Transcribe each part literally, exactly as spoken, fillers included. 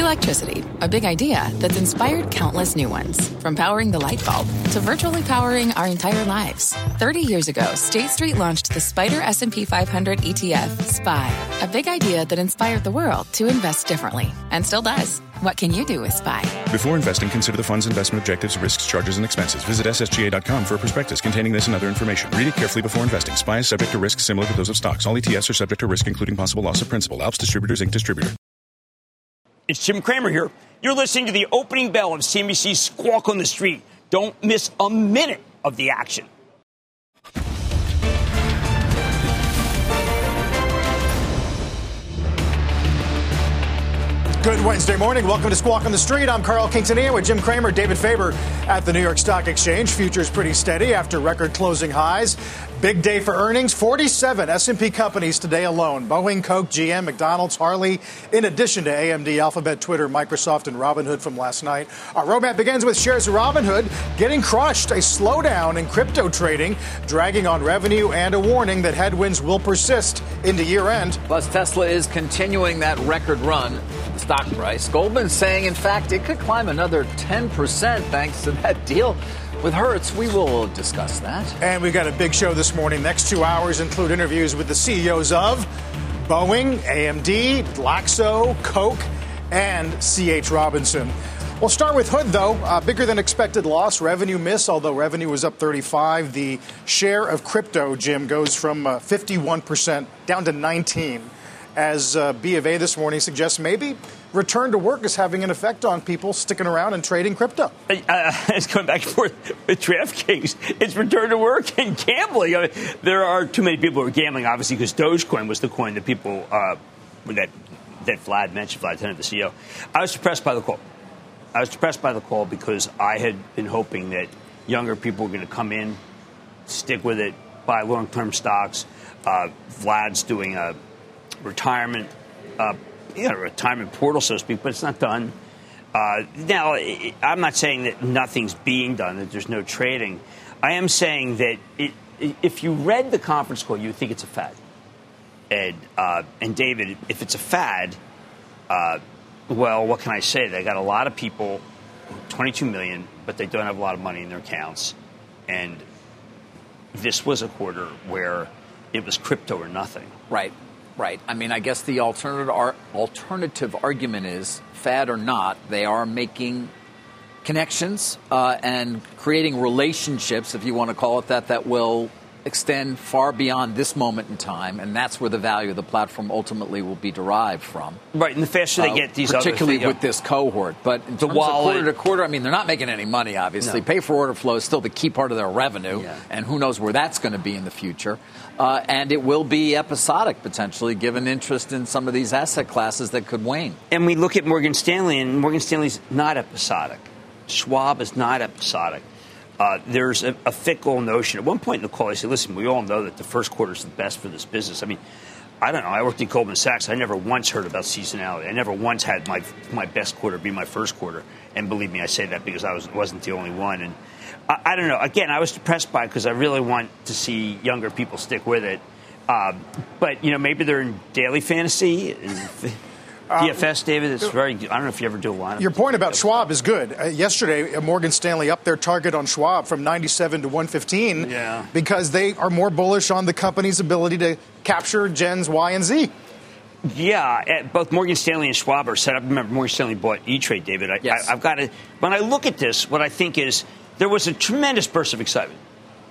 electricity, a big idea that's inspired countless new ones. From powering the light bulb to virtually powering our entire lives. thirty years ago, State Street launched the Spider S and P five hundred E T F, S P Y, a big idea that inspired the world to invest differently, and still does. What can you do with S P Y? Before investing, consider the fund's investment objectives, risks, charges, and expenses. Visit S S G A dot com for a prospectus containing this and other information. Read it carefully before investing. S P Y is subject to risks similar to those of stocks. All E T Fs are subject to risk, including possible loss of principal. Alps Distributors, Incorporated Distributor. It's Jim Cramer here. You're listening to the opening bell of C N B C's Squawk on the Street. Don't miss a minute of the action. Good Wednesday morning. Welcome to Squawk on the Street. I'm Carl Quintanilla with Jim Cramer, David Faber at the New York Stock Exchange. Futures pretty steady after record closing highs. Big day for earnings. forty-seven S and P companies today alone. Boeing, Coke, G M, McDonald's, Harley, in addition to A M D, Alphabet, Twitter, Microsoft, and Robinhood from last night. Our roadmap begins with shares of Robinhood getting crushed. A slowdown in crypto trading, dragging on revenue, and a warning that headwinds will persist into year-end. Plus, Tesla is continuing that record run. The stock price. Goldman saying, in fact, it could climb another ten percent thanks to that deal with Hertz. We will discuss that. And we've got a big show this morning. Next two hours include interviews with the C E Os of Boeing, A M D, Glaxo, Coke, and C H. Robinson. We'll start with Hood, though. Uh, bigger than expected loss, revenue miss, although revenue was up thirty-five. The share of crypto, Jim, goes from uh, fifty-one percent down to nineteen. As uh, B of A this morning suggests, maybe return to work is having an effect on people sticking around and trading crypto. Uh, it's going back and forth with DraftKings. It's return to work and gambling. I mean, there are too many people who are gambling, obviously, because Dogecoin was the coin that people, uh, that, that Vlad mentioned, Vlad Tenet, the C E O. I was depressed by the call. I was depressed by the call because I had been hoping that younger people were going to come in, stick with it, buy long-term stocks. Uh, Vlad's doing a retirement, uh, you know, retirement portal, so to speak, but it's not done. Uh, now, I'm not saying that nothing's being done, that there's no trading. I am saying that it, if you read the conference call, you would think it's a fad. And, uh, and David, if it's a fad, uh, well, what can I say? They got a lot of people, twenty-two million, but they don't have a lot of money in their accounts. And this was a quarter where it was crypto or nothing. Right. Right. I mean, I guess the alternative ar- alternative argument is, fad or not, they are making connections uh, and creating relationships, if you want to call it that, that will extend far beyond this moment in time, and that's where the value of the platform ultimately will be derived from. Right, and the faster they get these uh, particularly other things, with this cohort. But in the terms wallet, of quarter to quarter, I mean, they're not making any money, obviously. No. Pay for order flow is still the key part of their revenue, yeah. and who knows where that's going to be in the future. Uh, and it will be episodic, potentially, given interest in some of these asset classes that could wane. And we look at Morgan Stanley, and Morgan Stanley's not episodic. Schwab is not episodic. Uh, there's a, a fickle notion. At one point in the call, I said, listen, we all know that the first quarter is the best for this business. I mean, I don't know. I worked at Goldman Sachs. I never once heard about seasonality. I never once had my my best quarter be my first quarter. And believe me, I say that because I was, wasn't the only one. And I, I don't know. Again, I was depressed by it because I really want to see younger people stick with it. Um, but, you know, maybe they're in daily fantasy. D F S, David, it's very good. I don't know if you ever do a line. Your point about Schwab is good. Uh, yesterday, uh, Morgan Stanley upped their target on Schwab from ninety-seven to one fifteen yeah. because they are more bullish on the company's ability to capture Gens Y and Z. Yeah, both Morgan Stanley and Schwab are set up. Remember, Morgan Stanley bought E-Trade, David. I, yes. I, I've got to. When I look at this, what I think is there was a tremendous burst of excitement.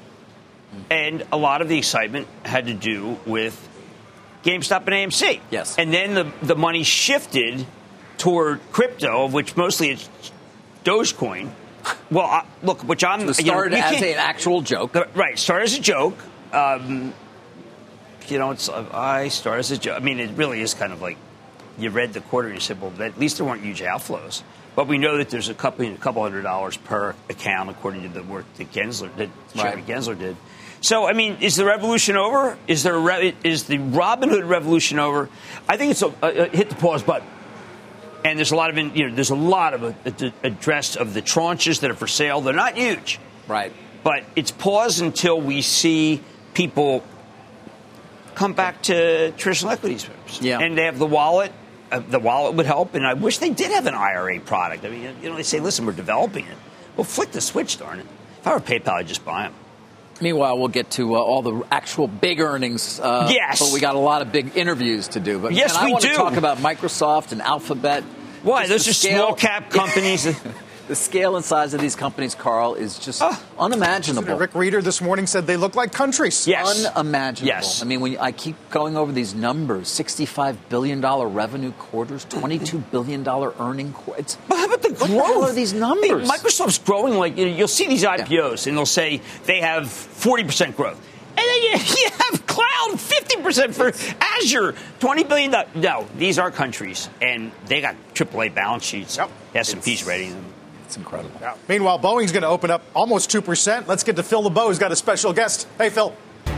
And a lot of the excitement had to do with GameStop and A M C. Yes. And then the, the money shifted toward crypto, of which mostly it's Dogecoin. Well, I, look, which I'm... So it started you know, as an actual joke. Right, started as a joke. Um, you know, it's I started as a joke. I mean, it really is kind of like you read the quarter and you said, well, at least there weren't huge outflows. But we know that there's a couple, a couple hundred dollars per account, according to the work that Gensler, that Jeremy right. Gensler did. So, I mean, is the revolution over? Is there a re- is the Robinhood revolution over? I think it's a, a, a hit the pause button. And there's a lot of, you know, there's a lot of a, a, address of the tranches that are for sale. They're not huge, right? But it's pause until we see people come back to traditional equities. Yeah. And they have the wallet. uh, the wallet would help, and I wish they did have an I R A product. I mean, you know, they say, listen, we're developing it. Well, flick the switch, darn it. If I were PayPal, I'd just buy them. Meanwhile, we'll get to uh, all the actual big earnings. Uh, yes. But we got a lot of big interviews to do. But yes, and I we want do. to talk about Microsoft and Alphabet. Why? Just Those are scale. small cap companies. The scale and size of these companies, Carl, is just uh, unimaginable. Rick Reeder this morning said they look like countries. Yes. Unimaginable. Yes. I mean, when I keep going over these numbers, sixty-five billion dollars revenue quarters, twenty-two billion dollars earning quarters. But how about the growth? What the hell are these numbers? Hey, Microsoft's growing like, you know, you'll see these I P Os, yeah. and they'll say they have forty percent growth. And then you, you have cloud, fifty percent for Azure, twenty billion dollars. No, these are countries, and they got triple A balance sheets. Yep. S and P's rating them. It's incredible. Yeah. Meanwhile, Boeing's going to open up almost two percent. Let's get to Phil LeBeau, who's got a special guest. Hey, Phil.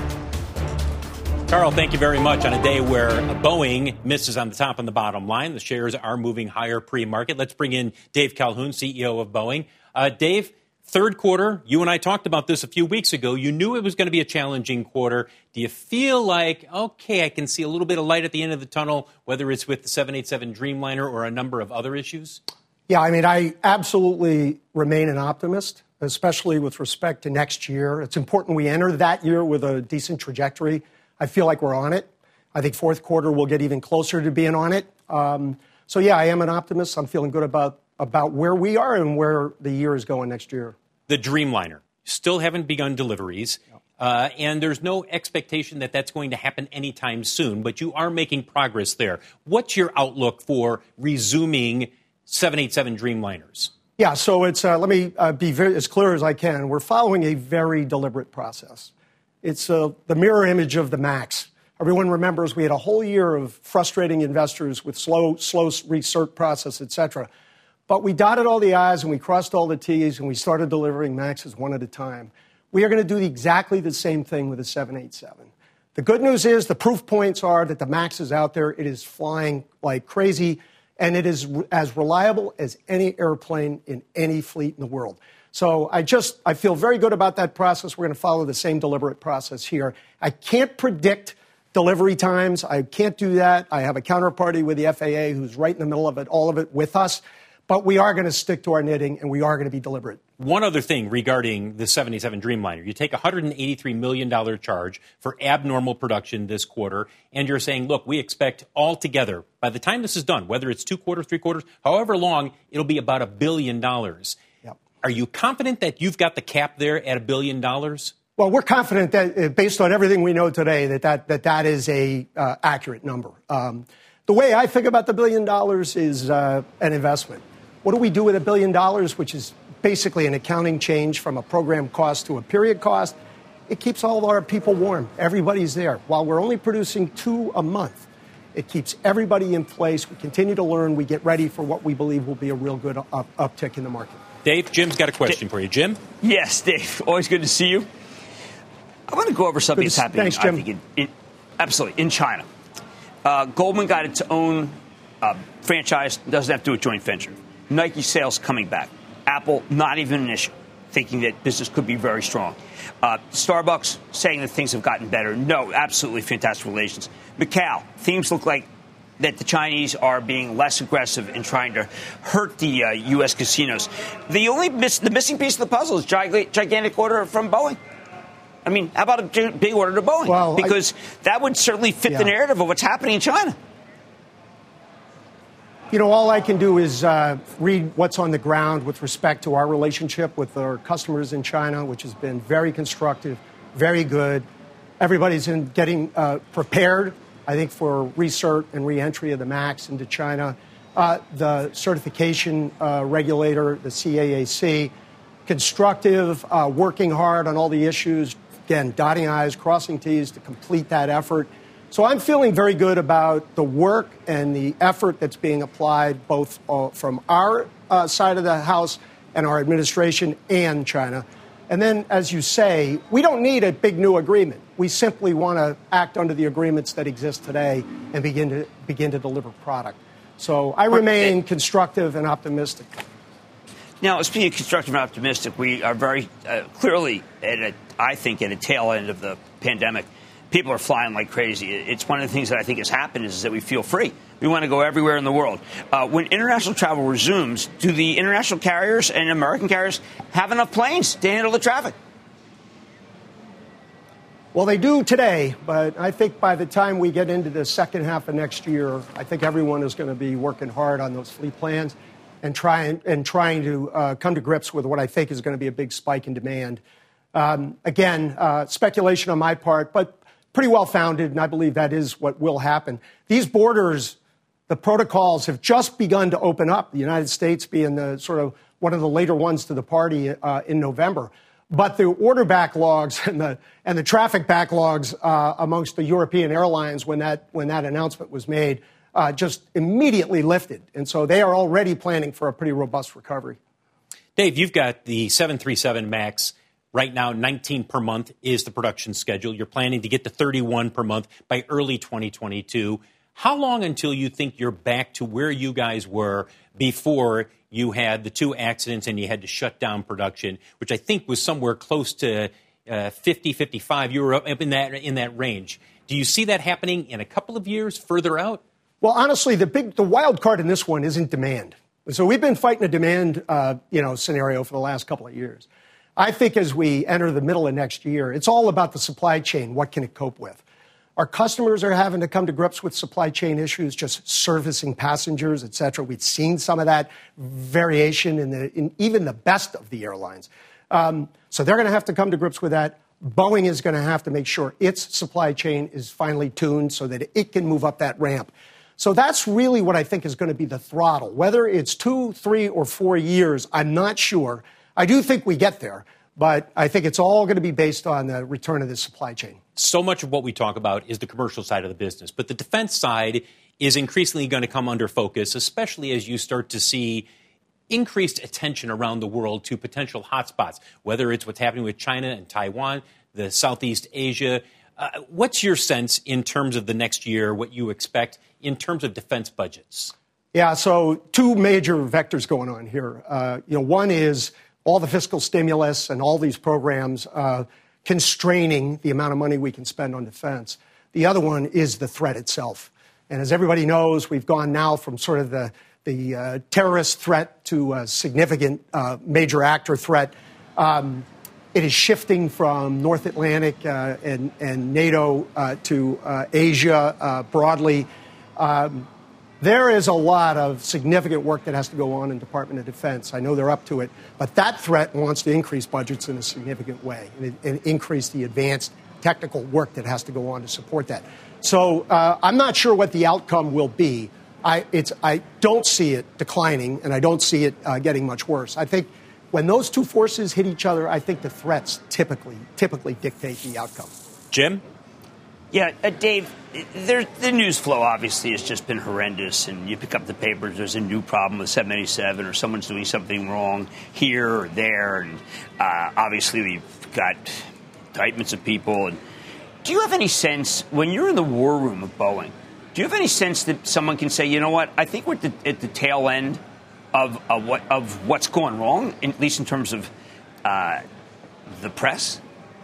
Carl, thank you very much. On a day where Boeing misses on the top and the bottom line, the shares are moving higher pre-market. Let's bring in Dave Calhoun, C E O of Boeing. Uh, Dave, third quarter, you and I talked about this a few weeks ago. You knew it was going to be a challenging quarter. Do you feel like, okay, I can see a little bit of light at the end of the tunnel, whether it's with the seven eighty-seven Dreamliner or a number of other issues? Yeah, I mean, I absolutely remain an optimist, especially with respect to next year. It's important we enter that year with a decent trajectory. I feel like we're on it. I think fourth quarter we'll get even closer to being on it. Um, so, yeah, I am an optimist. I'm feeling good about, about where we are and where the year is going next year. The Dreamliner still haven't begun deliveries, uh, and there's no expectation that that's going to happen anytime soon, but you are making progress there. What's your outlook for resuming seven eighty-seven Dreamliners? Yeah, so it's uh, let me uh, be very, as clear as I can. We're following a very deliberate process. It's uh, the mirror image of the MAX. Everyone remembers we had a whole year of frustrating investors with slow, slow research process, et cetera. But we dotted all the I's and we crossed all the T's and we started delivering MAXes one at a time. We are going to do exactly the same thing with the seven eighty-seven. The good news is the proof points are that the MAX is out there. It is flying like crazy. And it is as reliable as any airplane in any fleet in the world. So I just, I feel very good about that process. We're going to follow the same deliberate process here. I can't predict delivery times. I can't do that. I have a counterparty with the F A A who's right in the middle of it, all of it with us. But we are going to stick to our knitting, and we are going to be deliberate. One other thing regarding the seven eighty-seven Dreamliner. You take a one hundred eighty-three million dollars charge for abnormal production this quarter, and you're saying, look, we expect altogether, by the time this is done, whether it's two quarters, three quarters, however long, it'll be about a billion dollars. Yep. Are you confident that you've got the cap there at a billion dollars? Well, we're confident that, uh, based on everything we know today, that that, that, that is a uh, accurate number. Um, the way I think about the billion dollars is uh, an investment. What do we do with a billion dollars, which is basically an accounting change from a program cost to a period cost? It keeps all of our people warm. Everybody's there. While we're only producing two a month, it keeps everybody in place. We continue to learn. We get ready for what we believe will be a real good up- uptick in the market. Dave, Jim's got a question Dave, for you. Jim? Yes, Dave. Always good to see you. I want to go over something that's happening, Thanks, Jim. I think, in, in, absolutely, in China. Uh, Goldman got its own uh, franchise, doesn't have to do a joint venture. Nike sales coming back. Apple, not even an issue, thinking that business could be very strong. Uh, Starbucks saying that things have gotten better. No, absolutely fantastic relations. Macau, themes look like that the Chinese are being less aggressive in trying to hurt the uh, U S casinos. The only miss, the missing piece of the puzzle is gig- gigantic order from Boeing. I mean, how about a big order to Boeing? Well, because I, that would certainly fit yeah. the narrative of what's happening in China. You know, all I can do is uh, read what's on the ground with respect to our relationship with our customers in China, which has been very constructive, very good. Everybody's in getting uh, prepared, I think, for recert and reentry of the MAX into China. Uh, the certification uh, regulator, the C A A C, constructive, uh, working hard on all the issues, again, dotting I's, crossing T's to complete that effort. So I'm feeling very good about the work and the effort that's being applied both uh, from our uh, side of the house and our administration and China. And then, as you say, we don't need a big new agreement. We simply want to act under the agreements that exist today and begin to begin to deliver product. So I remain constructive and optimistic. Now, speaking of constructive and optimistic, we are very uh, clearly, at a, I think, at a tail end of the pandemic. People are flying like crazy. It's one of the things that I think has happened is that we feel free. We want to go everywhere in the world. Uh, when international travel resumes, do the international carriers and American carriers have enough planes to handle the traffic? Well, they do today, but I think by the time we get into the second half of next year, I think everyone is going to be working hard on those fleet plans and trying and trying to uh, come to grips with what I think is going to be a big spike in demand. Um, again, uh, speculation on my part, but pretty well founded, and I believe that is what will happen. These borders, the protocols have just begun to open up, the United States being the sort of one of the later ones to the party uh, in November. But the order backlogs and the and the traffic backlogs uh, amongst the European airlines when that when that announcement was made uh, just immediately lifted. And so they are already planning for a pretty robust recovery. Dave, you've got the seven thirty-seven MAX. Right now, nineteen per month is the production schedule. You're planning to get to thirty-one per month by early twenty twenty-two. How long until you think you're back to where you guys were before you had the two accidents and you had to shut down production, which I think was somewhere close to uh, fifty, fifty-five? You were up in that, in that range. Do you see that happening in a couple of years further out? Well, honestly, the big, the wild card in this one isn't demand. So we've been fighting a demand, uh, you know, scenario for the last couple of years. I think as we enter the middle of next year, it's all about the supply chain. What can it cope with? Our customers are having to come to grips with supply chain issues, just servicing passengers, et cetera. We've seen some of that variation in, the, in even the best of the airlines. Um, so they're going to have to come to grips with that. Boeing is going to have to make sure its supply chain is finely tuned so that it can move up that ramp. So that's really what I think is going to be the throttle. Whether it's two, three, or four years, I'm not sure. I do think we get there, but I think it's all going to be based on the return of the supply chain. So much of what we talk about is the commercial side of the business, but the defense side is increasingly going to come under focus, especially as you start to see increased attention around the world to potential hotspots, whether it's what's happening with China and Taiwan, the Southeast Asia. Uh, what's your sense in terms of the next year, what you expect in terms of defense budgets? Yeah, so two major vectors going on here. Uh, you know, one is all the fiscal stimulus and all these programs uh, constraining the amount of money we can spend on defense. The other one is the threat itself. And as everybody knows, we've gone now from sort of the, the uh, terrorist threat to a significant uh, major actor threat. Um, it is shifting from North Atlantic uh, and, and NATO uh, to uh, Asia uh, broadly. Um, There is a lot of significant work that has to go on in Department of Defense. I know they're up to it, but that threat wants to increase budgets in a significant way and, and increase the advanced technical work that has to go on to support that. So uh, I'm not sure what the outcome will be. I, it's, I don't see it declining, and I don't see it uh, getting much worse. I think when those two forces hit each other, I think the threats typically typically dictate the outcome. Jim? Yeah, uh, Dave, there, the news flow obviously has just been horrendous, and you pick up the papers, there's a new problem with seven eighty-seven, or someone's doing something wrong here or there, and uh, obviously we've got indictments of people. And do you have any sense, when you're in the war room of Boeing, do you have any sense that someone can say, you know what, I think we're at the, at the tail end of, of, what, of what's going wrong, in, at least in terms of uh, the press?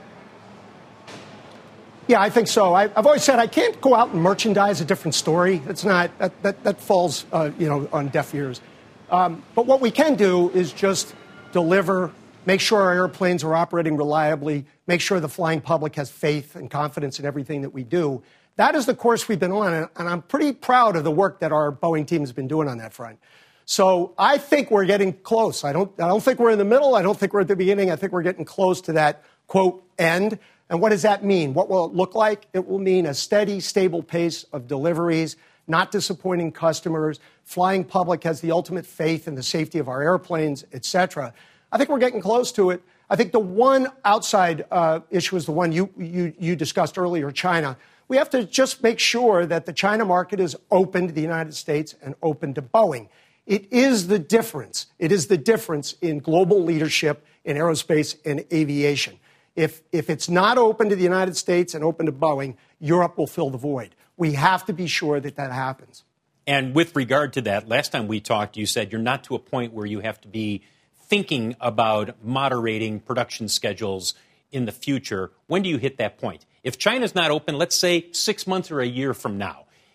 Yeah, I think so. I, I've always said I can't go out and merchandise a different story. It's not that that, that falls, uh, you know, on deaf ears. Um, but what we can do is just deliver, make sure our airplanes are operating reliably, make sure the flying public has faith and confidence in everything that we do. That is the course we've been on, and I'm pretty proud of the work that our Boeing team has been doing on that front. So I think we're getting close. I don't. I don't think we're in the middle. I don't think we're at the beginning. I think we're getting close to that quote end. And what does that mean? What will it look like? It will mean a steady, stable pace of deliveries, not disappointing customers, flying public has the ultimate faith in the safety of our airplanes, et cetera. I think we're getting close to it. I think the one outside uh, issue is the one you, you, you discussed earlier, China. We have to just make sure that the China market is open to the United States and open to Boeing. It is the difference. It is the difference in global leadership in aerospace and aviation. If, if it's not open to the United States and open to Boeing, Europe will fill the void. We have to be sure that that happens. And with regard to that, last time we talked, you said you're not to a point where you have to be thinking about moderating production schedules in the future. When do you hit that point? If China's not open, let's say six months or a year from now,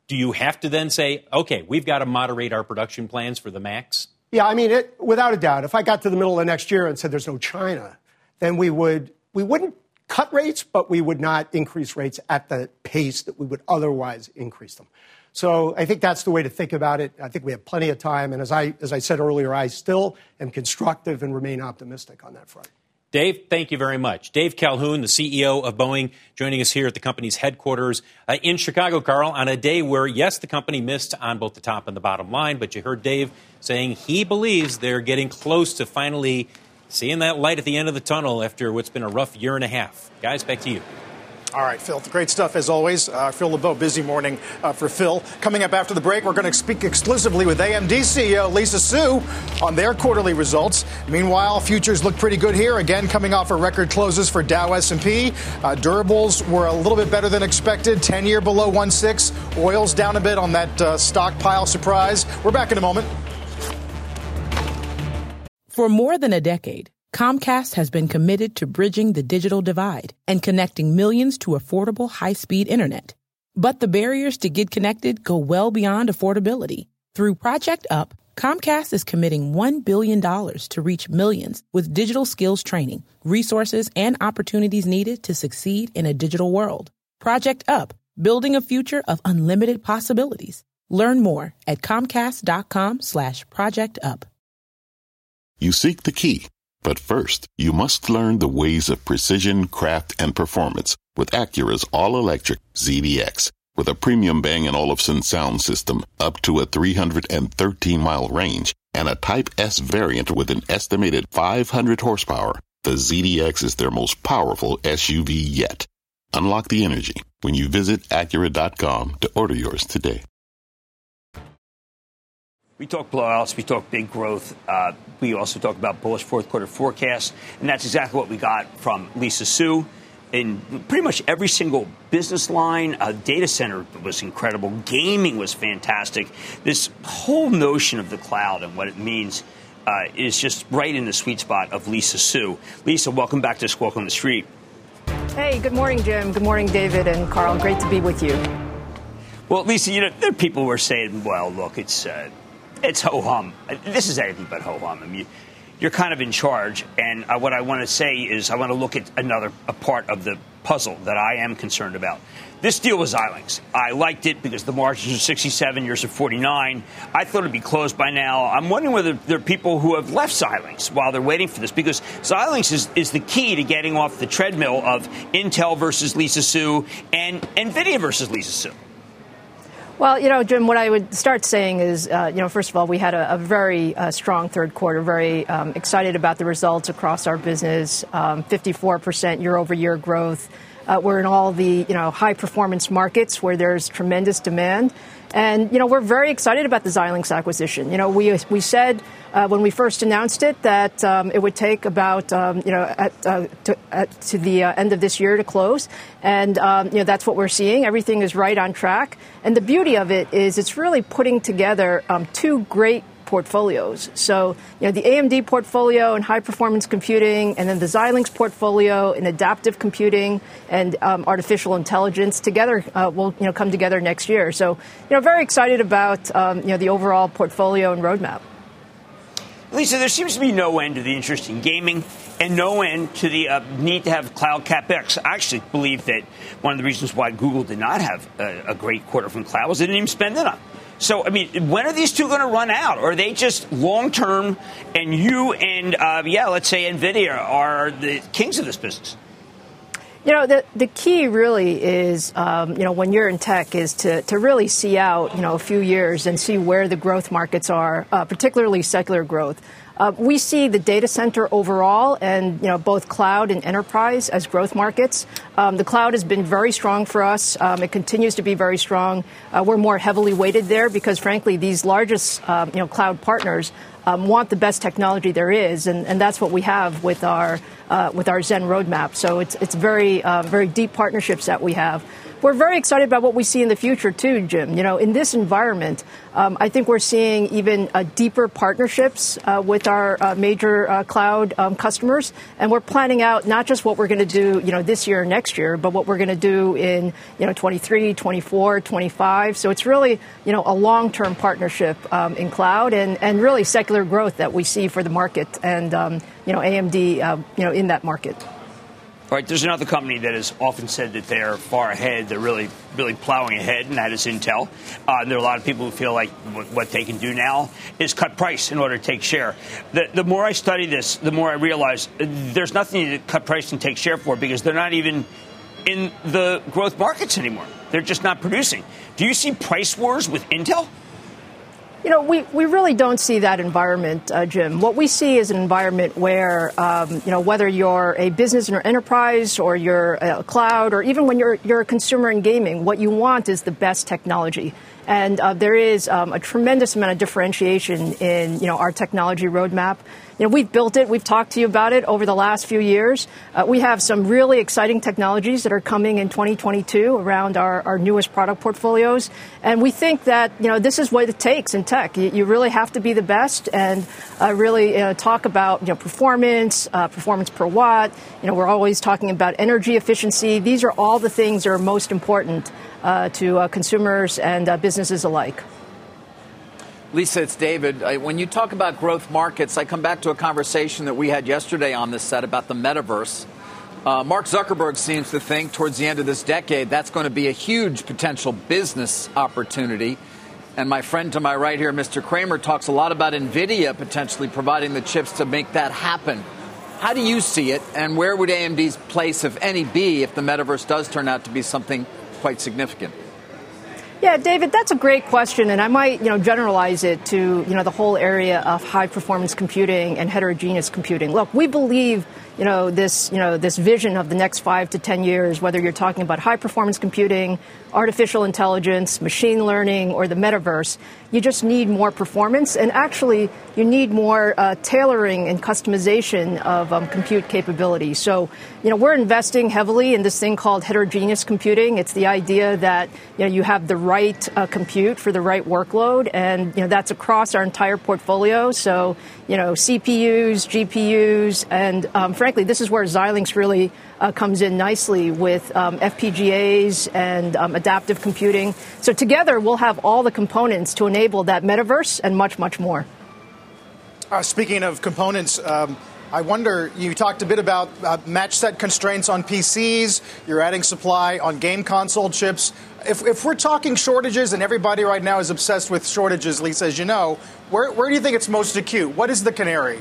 do you have to then say, okay, we've got to moderate our production plans for the MAX? Yeah, I mean, it, without a doubt, if I got to the middle of next year and said there's no China, then we would we wouldn't cut rates, but we would not increase rates at the pace that we would otherwise increase them. So I think that's the way to think about it. I think we have plenty of time. And as I as I said earlier, I still am constructive and remain optimistic on that front. Dave, thank you very much. Dave Calhoun, the C E O of Boeing, joining us here at the company's headquarters uh, in Chicago, Carl, on a day where, yes, the company missed on both the top and the bottom line, but you heard Dave saying he believes they're getting close to finally seeing that light at the end of the tunnel after what's been a rough year and a half. Guys, back to you. All right, Phil, great stuff as always. Uh, Phil LeBeau, busy morning uh, for Phil. Coming up after the break, we're going to speak exclusively with A M D C E O Lisa Su on their quarterly results. Meanwhile, futures look pretty good here. Again, coming off of record closes for Dow S and P. Uh, durables were a little bit better than expected. ten-year below one point six. Oil's down a bit on that uh, stockpile surprise. We're back in a moment. For more than a decade, Comcast has been committed to bridging the digital divide and connecting millions to affordable high-speed internet. But the barriers to get connected go well beyond affordability. Through Project Up, Comcast is committing one billion dollars to reach millions with digital skills training, resources, and opportunities needed to succeed in a digital world. Project Up, building a future of unlimited possibilities. Learn more at comcast.com slash project up. You seek the key. But first, you must learn the ways of precision, craft, and performance with Acura's all-electric Z D X. With a premium Bang and Olufsen sound system up to a three hundred thirteen mile range and a Type S variant with an estimated five hundred horsepower, the Z D X is their most powerful S U V yet. Unlock the energy when you visit Acura dot com to order yours today. We talk blowouts, we talk big growth. Uh, we also talk about bullish fourth quarter forecasts, and that's exactly what we got from Lisa Su. In pretty much every single business line, uh, data center was incredible. Gaming was fantastic. This whole notion of the cloud and what it means uh, is just right in the sweet spot of Lisa Su. Lisa, welcome back to Squawk on the Street. Hey, good morning, Jim. Good morning, David and Carl. Great to be with you. Well, Lisa, you know, there are people who are saying, well, look, it's... Uh, It's ho-hum. This is anything but ho-hum. I mean, you're kind of in charge. And uh, what I want to say is I want to look at another a part of the puzzle that I am concerned about. This deal with Xilinx. I liked it because the margins are sixty-seven, yours are forty-nine. I thought it would be closed by now. I'm wondering whether there are people who have left Xilinx while they're waiting for this, because Xilinx is, is the key to getting off the treadmill of Intel versus Lisa Su and NVIDIA versus Lisa Su. Well, you know, Jim, what I would start saying is, uh, you know, first of all, we had a, a very uh, strong third quarter, very um, excited about the results across our business, um, fifty-four percent year over year growth. Uh, we're in all the, you know, high performance markets where there's tremendous demand. And, you know, we're very excited about the Xilinx acquisition. You know, we we said uh, when we first announced it that um, it would take about, um, you know, at, uh, to, at, to the uh, end of this year to close. And, um, you know, that's what we're seeing. Everything is right on track. And the beauty of it is it's really putting together um, two great portfolios. So, you know, the A M D portfolio in high-performance computing, and then the Xilinx portfolio in adaptive computing and um, artificial intelligence together uh, will, you know, come together next year. So, you know, very excited about, um, you know, the overall portfolio and roadmap. Lisa, there seems to be no end to the interest in gaming and no end to the uh, need to have cloud CapEx. I actually believe that one of the reasons why Google did not have a, a great quarter from cloud was they didn't even spend it on. So, I mean, when are these two going to run out? Or are they just long-term, and you and, uh, yeah, let's say NVIDIA are the kings of this business? You know, the the key really is, um, you know, when you're in tech is to, to really see out, you know, a few years and see where the growth markets are, uh, particularly secular growth. Uh, we see the data center overall and, you know, both cloud and enterprise as growth markets. Um, the cloud has been very strong for us. Um, it continues to be very strong. Uh, we're more heavily weighted there because, frankly, these largest, uh, you know, cloud partners um, want the best technology there is, and, and that's what we have with our uh, with our Zen roadmap. So it's it's very uh, very deep partnerships that we have. We're very excited about what we see in the future, too, Jim. You know, in this environment, um, I think we're seeing even uh, deeper partnerships uh, with our uh, major uh, cloud um, customers. And we're planning out not just what we're going to do, you know, this year or next year, but what we're going to do in, you know, twenty-three, twenty-four, twenty-five. So it's really, you know, a long-term partnership um, in cloud and, and really secular growth that we see for the market and, um, you know, A M D, uh, you know, in that market. All right, there's another company that has often said that they're far ahead. They're really, really plowing ahead, and that is Intel. Uh, and there are a lot of people who feel like w- what they can do now is cut price in order to take share. The, the more I study this, the more I realize there's nothing to cut price and take share for because they're not even in the growth markets anymore. They're just not producing. Do you see price wars with Intel? You know, we, we really don't see that environment, uh, Jim. What we see is an environment where, um, you know, whether you're a business or enterprise or you're a cloud or even when you're you're a consumer in gaming, what you want is the best technology. And uh, there is um, a tremendous amount of differentiation in, you know, our technology roadmap. You know, we've built it. We've talked to you about it over the last few years. Uh, we have some really exciting technologies that are coming in twenty twenty-two around our, our newest product portfolios. And we think that, you know, this is what it takes in tech. You, you really have to be the best and uh, really uh, talk about, you know, performance, uh, performance per watt. You know, we're always talking about energy efficiency. These are all the things that are most important uh, to uh, consumers and uh, businesses alike. Lisa, it's David. When you talk about growth markets, I come back to a conversation that we had yesterday on this set about the metaverse. Uh, Mark Zuckerberg seems to think towards the end of this decade that's going to be a huge potential business opportunity. And my friend to my right here, Mister Cramer, talks a lot about NVIDIA potentially providing the chips to make that happen. How do you see it, and where would A M D's place, if any, be if the metaverse does turn out to be something quite significant? Yeah, David, that's a great question, and I might, you know, generalize it to, you know, the whole area of high-performance computing and heterogeneous computing. Look, we believe, you know, this, you know, this vision of the next five to ten years, whether you're talking about high-performance computing, artificial intelligence, machine learning, or the metaverse, you just need more performance, and actually, you need more uh, tailoring and customization of um, compute capability. So, you know, we're investing heavily in this thing called heterogeneous computing. It's the idea that, you know, you have the right uh, compute for the right workload, and, you know, that's across our entire portfolio. So, you know, C P Us, G P Us, and um, frankly, this is where Xilinx really uh, comes in nicely with um, F P G As and um, adaptive computing. So together, we'll have all the components to enable that metaverse and much, much more. Uh, speaking of components, um, I wonder, you talked a bit about uh, match set constraints on P Cs. You're adding supply on game console chips. If, if we're talking shortages, and everybody right now is obsessed with shortages, Lisa, as you know, where, where do you think it's most acute? What is the canary?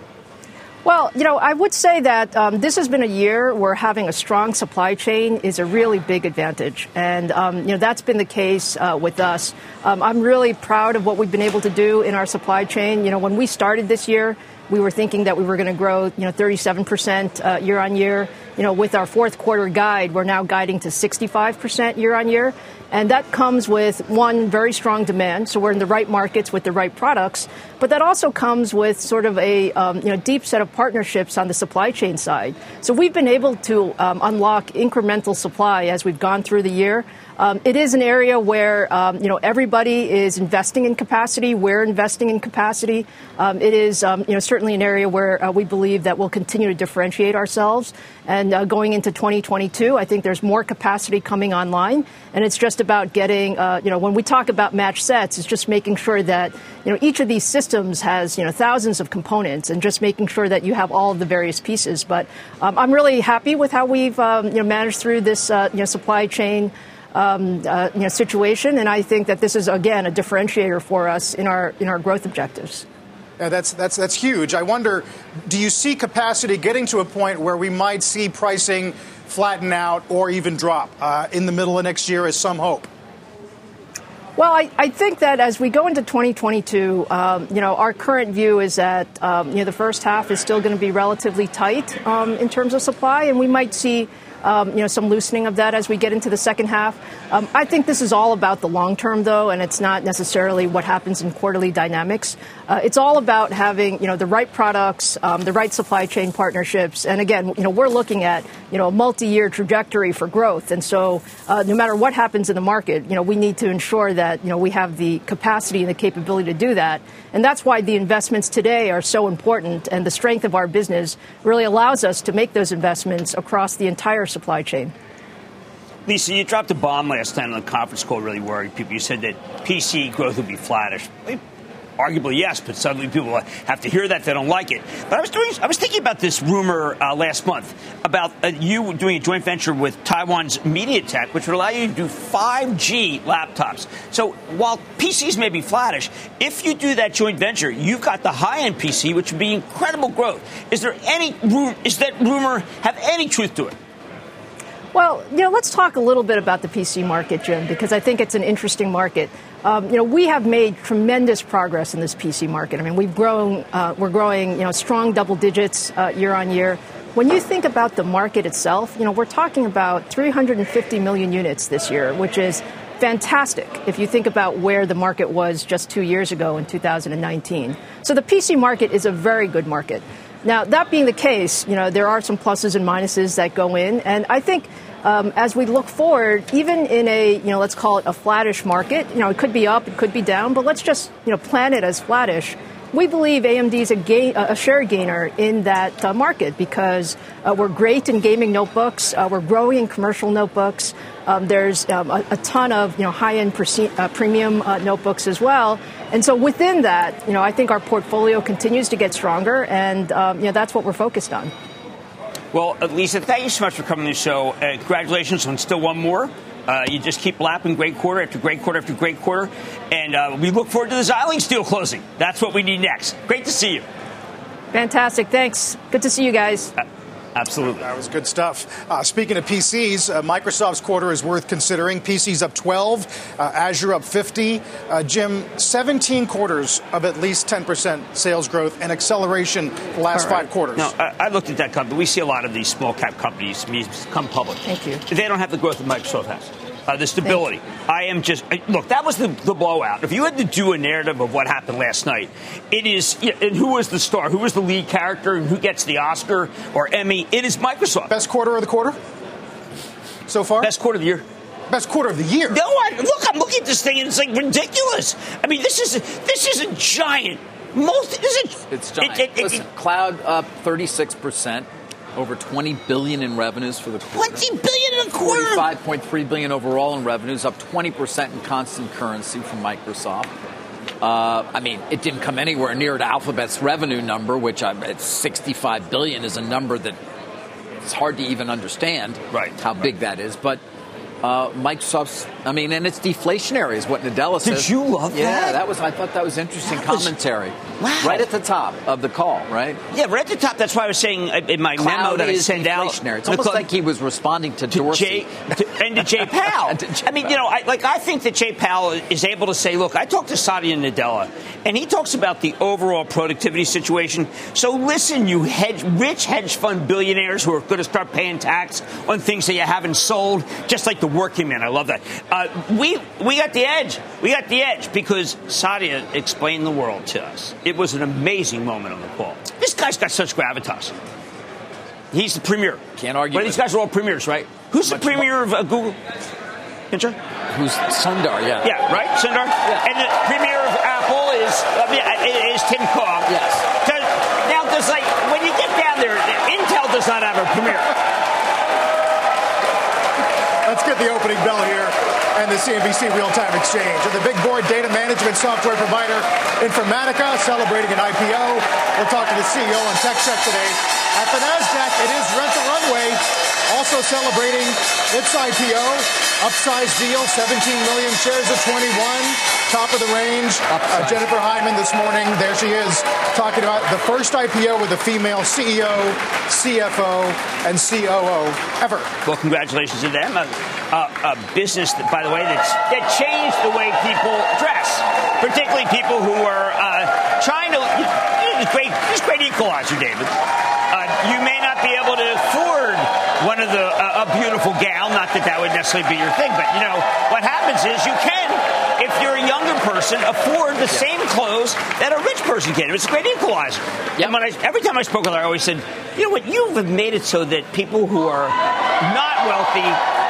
Well, you know, I would say that um, this has been a year where having a strong supply chain is a really big advantage. And, um, you know, that's been the case uh, with us. Um, I'm really proud of what we've been able to do in our supply chain. You know, when we started this year, we were thinking that we were going to grow, you know, thirty-seven percent uh, year on year. You know, with our fourth quarter guide, we're now guiding to sixty-five percent year on year. And that comes with, one, very strong demand. So we're in the right markets with the right products. But that also comes with sort of a um, you know, deep set of partnerships on the supply chain side. So we've been able to um, unlock incremental supply as we've gone through the year. Um, it is an area where, um, you know, everybody is investing in capacity. We're investing in capacity. Um, it is, um, you know, certainly an area where uh, we believe that we'll continue to differentiate ourselves. And uh, going into twenty twenty-two, I think there's more capacity coming online. And it's just about getting, uh, you know, when we talk about match sets, it's just making sure that, you know, each of these systems has, you know, thousands of components and just making sure that you have all of the various pieces. But um, I'm really happy with how we've, um, you know, managed through this, uh, you know, supply chain Um, uh, you know, situation, and I think that this is again a differentiator for us in our in our growth objectives. Yeah, that's that's that's huge. I wonder, do you see capacity getting to a point where we might see pricing flatten out or even drop uh, in the middle of next year, as some hope? Well, I, I think that as we go into twenty twenty-two, um, you know, our current view is that um, you know the first half is still going to be relatively tight um, in terms of supply, and we might see um, you know, some loosening of that as we get into the second half. Um, I think this is all about the long term, though, and it's not necessarily what happens in quarterly dynamics. Uh, it's all about having, you know, the right products, um, the right supply chain partnerships. And again, you know, we're looking at, you know, a multi-year trajectory for growth. And so uh, no matter what happens in the market, you know, we need to ensure that, you know, we have the capacity and the capability to do that. And that's why the investments today are so important. And the strength of our business really allows us to make those investments across the entire supply chain. Lisa, you dropped a bomb last time on the conference call, really worried people. You said that P C growth would be flattish. Arguably, yes, but suddenly people have to hear that. They don't like it. But I was doing, I was thinking about this rumor uh, last month about uh, you doing a joint venture with Taiwan's MediaTek, which would allow you to do five G laptops. So while P Cs may be flattish, if you do that joint venture, you've got the high-end P C, which would be incredible growth. Is there any is that rumor have any truth to it? Well, you know, let's talk a little bit about the P C market, Jim, because I think it's an interesting market. Um, you know, we have made tremendous progress in this P C market. I mean, we've grown, uh, we're growing, you know, strong double digits uh, year on year. When you think about the market itself, you know, we're talking about three hundred fifty million units this year, which is fantastic if you think about where the market was just two years ago in two thousand nineteen. So the P C market is a very good market. Now, that being the case, you know, there are some pluses and minuses that go in. And I think um, as we look forward, even in a, you know, let's call it a flattish market, you know, it could be up, it could be down, but let's just, you know, plan it as flattish. We believe A M D is a, gain, a share gainer in that uh, market because uh, we're great in gaming notebooks. Uh, we're growing in commercial notebooks. Um, there's um, a, a ton of, you know, high-end pre- uh, premium uh, notebooks as well. And so within that, you know, I think our portfolio continues to get stronger, and um, you know, that's what we're focused on. Well, Lisa, thank you so much for coming to the show. Uh, congratulations on still one more. Uh, you just keep lapping great quarter after great quarter after great quarter. And uh, we look forward to the Xilinx deal closing. That's what we need next. Great to see you. Fantastic. Thanks. Good to see you guys. Uh, absolutely. That was good stuff. Uh, speaking of P Cs, uh, Microsoft's quarter is worth considering. P Cs up twelve, uh, Azure up fifty. Uh, Jim, seventeen quarters of at least ten percent sales growth and acceleration the last right. five quarters. Now, I, I looked at that company. We see a lot of these small cap companies come public. Thank you. They don't have the growth that Microsoft has. Uh, the stability. I am just look. That was the, the blowout. If you had to do a narrative of what happened last night, it is. You know, and who was the star? Who was the lead character? And who gets the Oscar or Emmy? It is Microsoft. Best quarter of the quarter so far. Best quarter of the year. Best quarter of the year. No, I, look. I'm looking at this thing and it's like ridiculous. I mean, this is this is a giant. Multi. This is, it's giant. It, it, Listen, it, cloud up thirty-six percent. Over twenty billion dollars in revenues for the quarter. twenty billion dollars in a quarter? forty-five point three billion dollars overall in revenues, up twenty percent in constant currency from Microsoft. Uh, I mean, it didn't come anywhere near to Alphabet's revenue number, which uh, at sixty-five billion dollars is a number that it's hard to even understand right. how big that is. But uh, Microsoft's, I mean, and it's deflationary is what Nadella says. Did you love yeah, that? Yeah, that was, I thought that was interesting that was, commentary. Wow. Right at the top of the call, right? Yeah, right at the top. That's why I was saying in my Cloud memo that I sent out. It's almost like he was responding to, to Dorsey. Jay, to, and to Jay Powell. to Jay I mean, you know, I, like I think that Jay Powell is able to say, look, I talked to Satya Nadella, and he talks about the overall productivity situation. So listen, you hedge, rich hedge fund billionaires who are going to start paying tax on things that you haven't sold, just like the working man. I love that. Uh, we we got the edge. We got the edge because Satya explained the world to us. It was an amazing moment on the call. This guy's got such gravitas. He's the premier. Can't argue. But these guys are all premiers, right? Who's the premier of uh, Google? Pincher? Who's Sundar? Yeah. Yeah, right. Sundar. Yeah. And the premier of Apple is I mean, is Tim Cook. Yes. Does, now, does like when you get down there, Intel does not have a premier. Let's get the opening bell here and the C N B C Real-Time Exchange. And the big board data management software provider Informatica celebrating an I P O. We're talking to C E O on TechCheck today. At the NASDAQ, it is Rent the Runway, also celebrating its I P O. Upsize deal, seventeen million shares of twenty-one. Top of the range. Uh, Jennifer Hyman this morning, there she is, talking about the first I P O with a female C E O, C F O, and C O O ever. Well, congratulations to them. A, a, a business, that, by the way, that's, that changed the way people dress, particularly people who are uh, trying to. You know, this great, this great equalizer, David. Uh, you may not be able to afford one of the uh, a beautiful gal. Not that that would necessarily be your thing, but you know what happens is you can, if you're a younger person, afford the yeah. same clothes that a rich person can. It's a great equalizer. Yep. And when I, every time I spoke with her, I always said, you know what, you have made it so that people who are not wealthy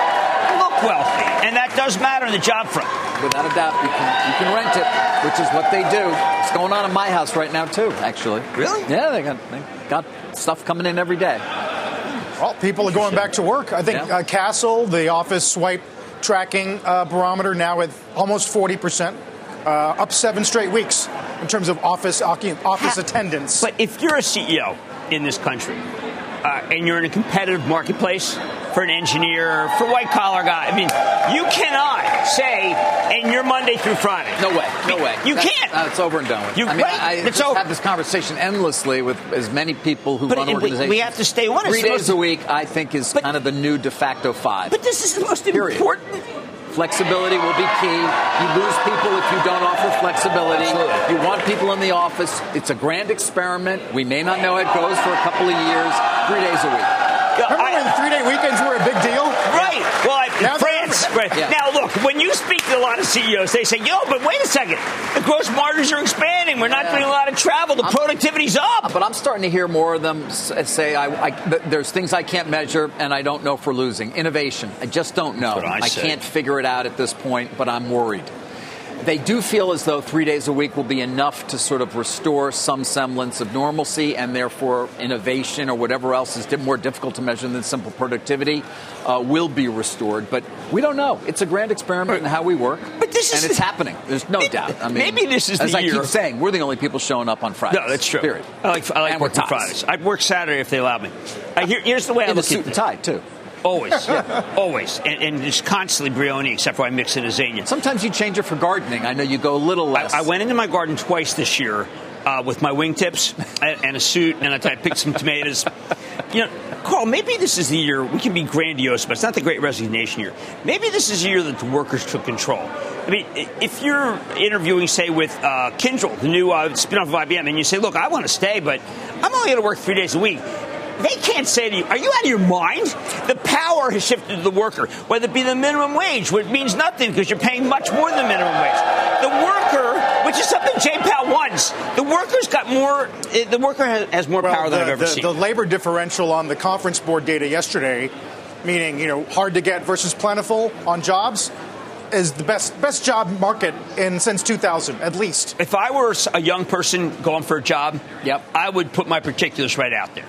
look wealthy, and that does matter in the job front. Without a doubt, you can, you can rent it, which is what they do. It's going on in my house right now, too, actually. Really? Yeah, they got, they got stuff coming in every day. Well, people are going back to work. I think yeah. uh, Castle, the office swipe tracking uh, barometer, now at almost forty percent, uh, up seven straight weeks in terms of office office ha- attendance. But if you're a C E O in this country uh, and you're in a competitive marketplace for an engineer, for a white-collar guy, I mean, you cannot say, and you're Monday through Friday. No way. No way. You That's, can't. Uh, it's over and done with. You, I mean, right? I, I it's just over. have this conversation endlessly with as many people who but run it, organizations. We have to stay honest. Three days a week, I think, is but, kind of the new de facto five. But this is the most Period. important. Flexibility will be key. You lose people if you don't offer flexibility. Absolutely. You want people in the office. It's a grand experiment. We may not know how it goes for a couple of years. Three days a week. Remember I, when three-day weekends were a big deal? Right. Well, I, now France. Right. Yeah. Now, look, when you speak to a lot of C E Os, they say, yo, but wait a second. The gross margins are expanding. We're not yeah. doing a lot of travel. The I'm, productivity's up. But I'm starting to hear more of them say, I, I, there's things I can't measure, and I don't know if we're losing. Innovation. I just don't know. I, I can't figure it out at this point, but I'm worried. They do feel as though three days a week will be enough to sort of restore some semblance of normalcy, and therefore innovation or whatever else is more difficult to measure than simple productivity uh, will be restored. But we don't know. It's a grand experiment in how we work, but this is and it's the, happening. There's no maybe, doubt. I mean, maybe this is as the I year. keep saying, we're the only people showing up on Fridays. No, that's true. Period. I like, I like and working Fridays. I'd work Saturday if they allowed me. Uh, here, here's the way I in look a suit at and tie too. Always, yeah. Always. And, and just constantly Brioni, except for I mix in a zinnia. Sometimes you change it for gardening. I know you go a little less. I, I went into my garden twice this year uh, with my wingtips and, and a suit, and I picked some tomatoes. You know, Carl, maybe this is the year we can be grandiose, but it's not the great resignation year. Maybe this is the year that the workers took control. I mean, if you're interviewing, say, with uh, Kyndryl, the new uh, spin-off of I B M, and you say, look, I want to stay, but I'm only going to work three days a week. They can't say to you, are you out of your mind? The power has shifted to the worker, whether it be the minimum wage, which means nothing because you're paying much more than the minimum wage. The worker, which is something Jay Powell wants, the worker's got more, the worker has, has more well, power than the, I've ever the, seen. The labor differential on the conference board data yesterday, meaning, you know, hard to get versus plentiful on jobs, is the best best job market in since two thousand, at least. If I were a young person going for a job, yep. I would put my particulars right out there.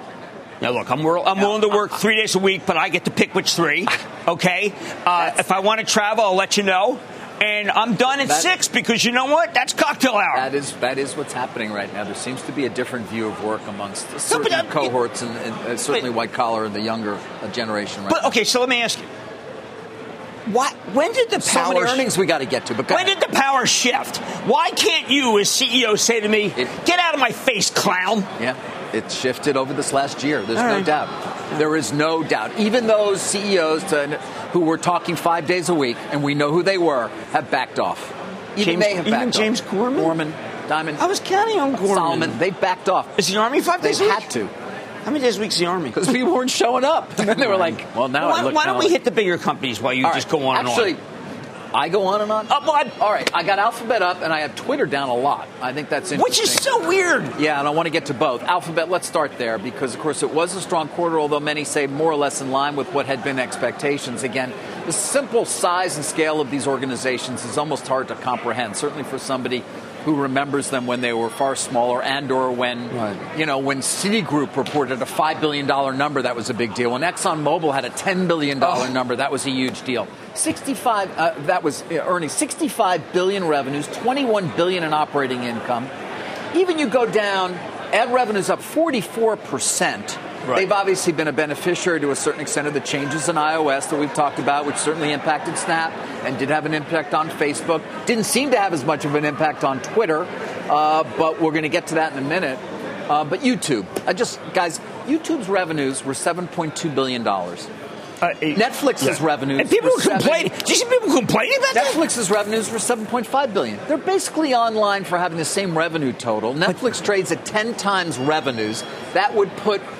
Now, look, I'm, I'm willing to work three days a week, but I get to pick which three, okay? Uh, if I want to travel, I'll let you know. And I'm done at that, six because you know what? That's cocktail hour. That is that is what's happening right now. There seems to be a different view of work amongst certain no, but, uh, cohorts and, and uh, certainly but, white collar and the younger generation right but, now. Okay, so let me ask you. What, when did the so power... many earnings we got to get to. But when did the power shift? Why can't you, as C E O, say to me, it, get out of my face, clown? Yeah. It shifted over this last year. There's All no right. doubt. There is no doubt. Even those C E Os to, who were talking five days a week, and we know who they were, have backed off. Even James, they have even backed James off. Gorman? Gorman, Diamond. I was counting on Gorman. Solomon. They backed off. Is the Army five days a week? They had to. How many days a week is the Army? Because people weren't showing up. And then they were like, well, now why, I look Why don't now we like, hit the bigger companies while you All just right. go on Actually, and on? I go on and on? Uh, well, I, All right, I got Alphabet up, and I have Twitter down a lot. I think that's interesting. Which is so weird. Yeah, and I want to get to both. Alphabet, let's start there, because, of course, it was a strong quarter, although many say more or less in line with what had been expectations. Again, the simple size and scale of these organizations is almost hard to comprehend, certainly for somebody who remembers them when they were far smaller, and or when, right. you know, when Citigroup reported a five billion dollars number, that was a big deal. When ExxonMobil had a ten billion dollars oh. number, that was a huge deal. sixty-five, uh, that was uh, earning sixty-five billion dollars revenues, twenty-one billion dollars in operating income. Even you go down, ad revenues up forty-four percent. Right. They've obviously been a beneficiary to a certain extent of the changes in iOS that we've talked about, which certainly impacted Snap and did have an impact on Facebook. Didn't seem to have as much of an impact on Twitter, uh, but we're going to get to that in a minute. Uh, but YouTube, I just, guys, YouTube's revenues were seven point two billion dollars. Uh, Netflix's yeah. revenues. And people were complaining. Do you see people complaining about that? Netflix's revenues were seven point five billion dollars. They're basically online for having the same revenue total. Netflix trades at ten times revenues. That would put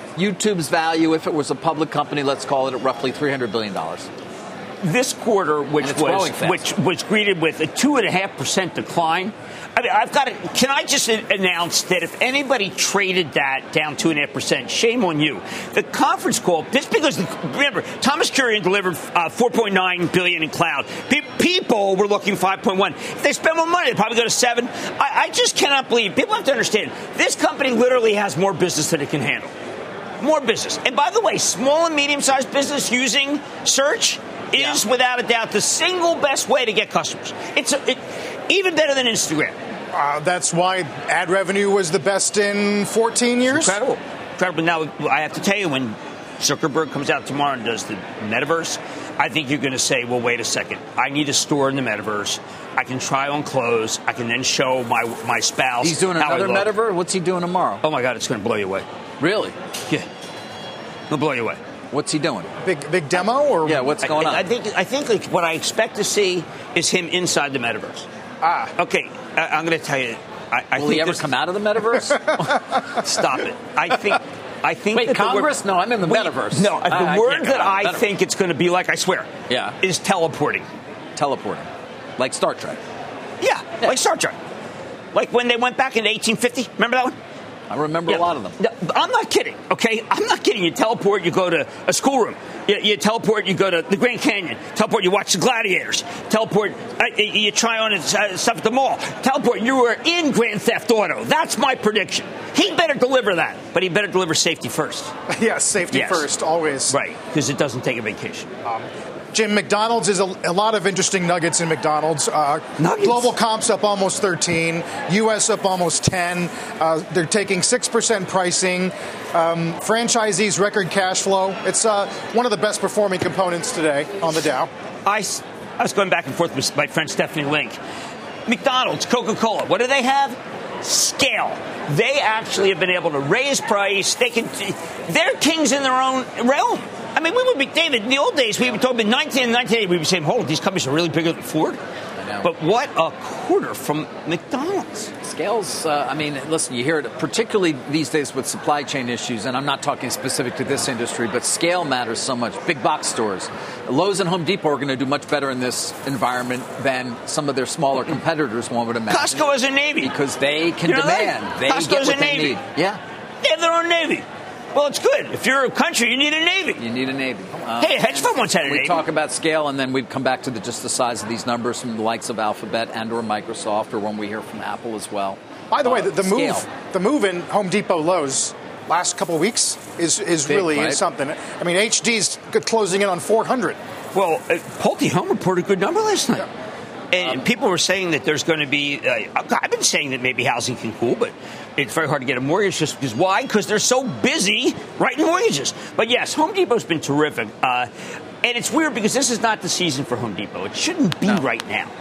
YouTube's value, if it was a public company, let's call it at roughly three hundred billion dollars. This quarter, which was which was greeted with a two and a half percent decline. I mean, I've got to. Can I just announce that if anybody traded that down two and a half percent, shame on you. The conference call, just because the, remember Thomas Kurian delivered uh, four point nine billion in cloud. Pe- people were looking five point one. If they spend more money, they probably go to seven. I, I just cannot believe. People have to understand this company literally has more business than it can handle. More business. And by the way, small and medium sized business using search is yeah. without a doubt the single best way to get customers. It's a, it, even better than Instagram. Uh, that's why ad revenue was the best in fourteen years. Incredible. Incredible. Now, I have to tell you, when Zuckerberg comes out tomorrow and does the metaverse, I think you're going to say, well, wait a second. I need a store in the metaverse. I can try on clothes. I can then show my my spouse. He's doing how another metaverse? What's he doing tomorrow? Oh, my God, it's going to blow you away. Really? Yeah. It'll blow you away. What's he doing? Big big demo or yeah? What's going I, on? I think I think like what I expect to see is him inside the metaverse. Ah, okay. I, I'm going to tell you. I, I Will think he ever this, come out of the metaverse? Stop it. I think. I think. Wait, that Congress? The word, no, I'm in the wait, metaverse. No, the I, word I that I metaverse. think it's going to be like, I swear, yeah, is teleporting. Teleporting, like Star Trek. Yeah, yeah, like Star Trek. Like when they went back in eighteen fifty. Remember that one? I remember yeah. a lot of them. No, I'm not kidding, okay? I'm not kidding. You teleport, you go to a schoolroom. You, you teleport, you go to the Grand Canyon. Teleport, you watch the gladiators. Teleport, uh, you try on uh, stuff at the mall. Teleport, you were in Grand Theft Auto. That's my prediction. He better deliver that, but he better deliver safety first. Yes, safety yes. first, always. Right, because it doesn't take a vacation. Um, Jim, McDonald's is a, a lot of interesting nuggets in McDonald's. Uh, nuggets. Global comps up almost thirteen, U S up almost ten. Uh, they're taking six percent pricing. Um, franchisees record cash flow. It's uh, one of the best performing components today on the Dow. I, I was going back and forth with my friend Stephanie Link. McDonald's, Coca-Cola, what do they have? Scale. They actually have been able to raise price. They can. They're kings in their own realm. I mean, we would be, David, in the old days, we would talk about nineteen and nineteen eighty, we'd be saying, hold, these companies are really bigger than Ford. I know. But what a quarter from McDonald's. Scales, uh, I mean, listen, you hear it, particularly these days with supply chain issues, and I'm not talking specific to this industry, but scale matters so much. Big box stores. Lowe's and Home Depot are going to do much better in this environment than some of their smaller competitors, one would imagine. Costco has a Navy. Because they can you know demand. That? They Costco's get what a they Navy. need. Yeah. They have their own Navy. Well, it's good. If you're a country, you need a Navy. You need a Navy. Uh, hey, a hedge fund once had a we Navy. We talk about scale, and then we'd come back to the, just the size of these numbers from the likes of Alphabet and or Microsoft, or when we hear from Apple as well. By the uh, way, the, the scale. move the move in Home Depot Lowe's last couple of weeks is, is Big, really right? something. I mean, H D's closing in on four hundred. Well, uh, Pulte Home reported a good number last night. Yeah. And Um, people were saying that there's going to be, uh, I've been saying that maybe housing can cool, but it's very hard to get a mortgage just because why? Because they're so busy writing mortgages. But yes, Home Depot's been terrific. Uh, and it's weird because this is not the season for Home Depot. It shouldn't be no. right now.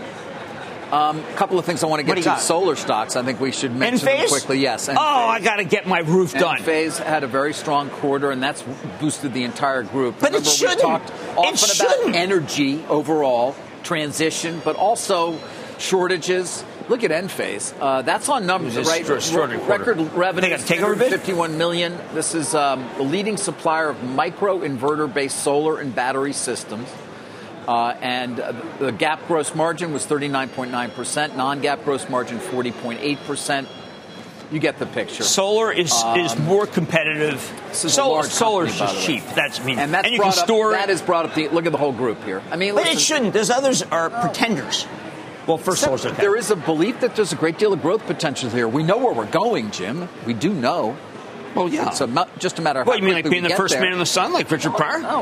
A um, couple of things I want to get to. Got? Solar stocks, I think we should mention them quickly. Yes. Oh, I got to get my roof done. Enphase had a very strong quarter, and that's boosted the entire group. But Remember, it shouldn't. We talked often it shouldn't. about energy overall, transition, but also shortages. Look at Enphase. Uh, that's on numbers, It's right? Extraordinary Record quarter. revenue, They got to take over bid? fifty-one million dollars. This is um, the leading supplier of micro-inverter-based solar and battery systems. Uh, and the GAAP gross margin was thirty-nine point nine percent, non-GAAP gross margin forty point eight percent. You get the picture. Solar is um, is more competitive. Solar, solar is just cheap. That's I mean, and, that's and you brought can up, store that has brought up the look at the whole group here. I mean, but listen, it shouldn't. There's others are pretenders. Well, first solar's okay. There is a belief that there's a great deal of growth potential here. We know where we're going, Jim. We do know. Well, yeah. It's a, just a matter of what, how you mean like quickly being we the get first there. man in the sun, like Richard Pryor? No.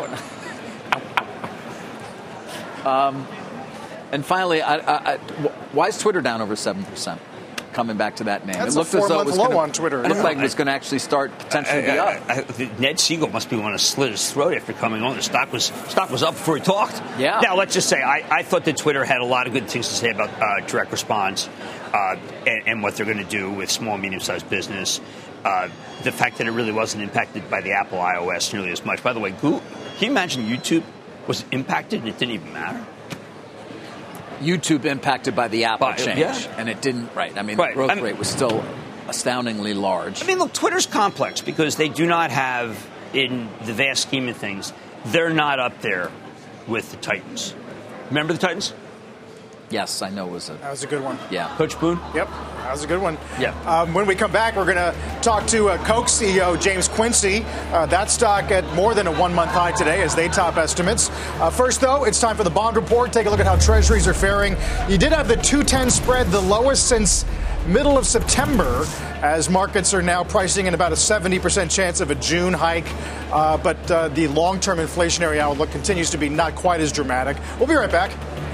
um, and finally, I, I, I, why is Twitter down over seven percent? Coming back to that name. That's it looked a as though it four-month was low gonna, on Twitter. It looked Yeah. like it was going to actually start potentially be up. I, I, I, Ned Siegel must be want to slit his throat after coming on. The stock was stock was up before he talked. Yeah. Now let's just say I, I thought that Twitter had a lot of good things to say about uh, direct response uh, and, and what they're going to do with small and medium sized business. Uh, the fact that it really wasn't impacted by the Apple iOS nearly as much. By the way, Google, can you imagine YouTube was impacted and it didn't even matter? YouTube impacted by the Apple By- change, yeah. and it didn't. Right. I mean, Right. the growth I mean- rate was still astoundingly large. I mean, look, Twitter's complex because they do not have, in the vast scheme of things, they're not up there with the Titans. Remember the Titans? Yes, I know it was a... That was a good one. Yeah. Coach Boone? Yep, that was a good one. Yeah. Um, when we come back, we're going to talk to uh, Coke C E O James Quincy. Uh, that stock at more than a one-month high today as they top estimates. Uh, first, though, it's time for the bond report. Take a look at how treasuries are faring. You did have the two ten spread, the lowest since middle of September, as markets are now pricing in about a seventy percent chance of a June hike. Uh, but uh, the long-term inflationary outlook continues to be not quite as dramatic. We'll be right back.